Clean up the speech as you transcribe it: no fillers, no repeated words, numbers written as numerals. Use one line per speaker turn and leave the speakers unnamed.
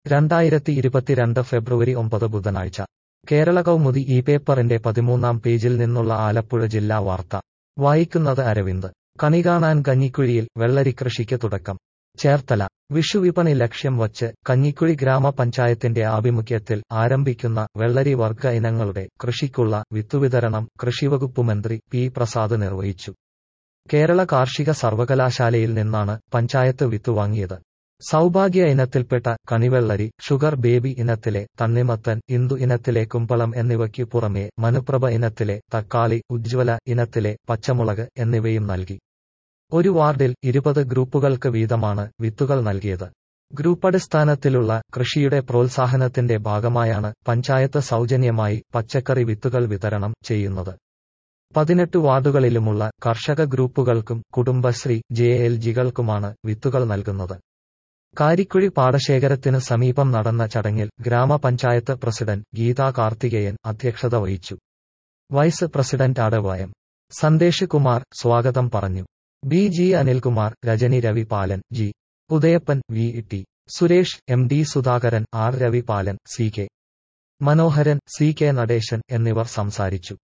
2022 ഫെബ്രുവരി 9 ബുധനാഴ്ച കേരള കൗമുദി ഈ പേപ്പറിന്റെ 13-ാം പേജിൽ നിന്നുള്ള ആലപ്പുഴ ജില്ലാ വാർത്ത വായിക്കുന്നത് അരവിന്ദ്. കണി കാണാൻ കഞ്ഞിക്കുഴിയിൽ വെള്ളരിക്കൃഷിക്ക് തുടക്കം. ചേർത്തല. വിഷുവിപണി ലക്ഷ്യം വച്ച് കഞ്ഞിക്കുഴി ഗ്രാമപഞ്ചായത്തിന്റെ ആഭിമുഖ്യത്തിൽ ആരംഭിക്കുന്ന വെള്ളരി വർഗ ഇനങ്ങളുടെ കൃഷിക്കുള്ള വിത്തുവിതരണം കൃഷിവകുപ്പ് മന്ത്രി പി പ്രസാദ് നിർവഹിച്ചു. കേരള കാർഷിക സർവകലാശാലയിൽ നിന്നാണ് പഞ്ചായത്ത് വിത്ത് വാങ്ങിയത്. സൗഭാഗ്യ ഇനത്തിൽപ്പെട്ട കണിവെള്ളരി, ഷുഗർ ബേബി ഇനത്തിലെ തണ്ണിമത്തൻ, ഇന്ദു ഇനത്തിലെ കുമ്പളം എന്നിവയ്ക്കു പുറമെ മനുപ്രഭ ഇനത്തിലെ തക്കാളി, ഉജ്ജ്വല ഇനത്തിലെ പച്ചമുളക് എന്നിവയും നൽകി. ഒരു വാർഡിൽ 20 ഗ്രൂപ്പുകൾക്ക് വീതമാണ് വിത്തുകൾ നൽകിയത്. ഗ്രൂപ്പടിസ്ഥാനത്തിലുള്ള കൃഷിയുടെ പ്രോത്സാഹനത്തിന്റെ ഭാഗമായാണ് പഞ്ചായത്ത് സൗജന്യമായി പച്ചക്കറി വിത്തുകൾ വിതരണം ചെയ്യുന്നത്. 18 വാർഡുകളിലുമുള്ള കർഷക ഗ്രൂപ്പുകൾക്കും കുടുംബശ്രീ JLGകൾക്കുമാണ് വിത്തുകൾ നൽകുന്നത്. കാരിക്കുഴി പാടശേഖരത്തിനു സമീപം നടന്ന ചടങ്ങിൽ ഗ്രാമപഞ്ചായത്ത് പ്രസിഡന്റ് ഗീതാ കാർത്തികേയൻ അധ്യക്ഷത വഹിച്ചു. വൈസ് പ്രസിഡന്റ് അടവയം സന്ദേശ് കുമാർ സ്വാഗതം പറഞ്ഞു. BG Anilkumar, Rajani Ravi പാലൻ, G Udayappan, VT Suresh, MD Sudhakaran, R Ravi പാലൻ, CK മനോഹരൻ, CK നടേശൻ എന്നിവർ സംസാരിച്ചു.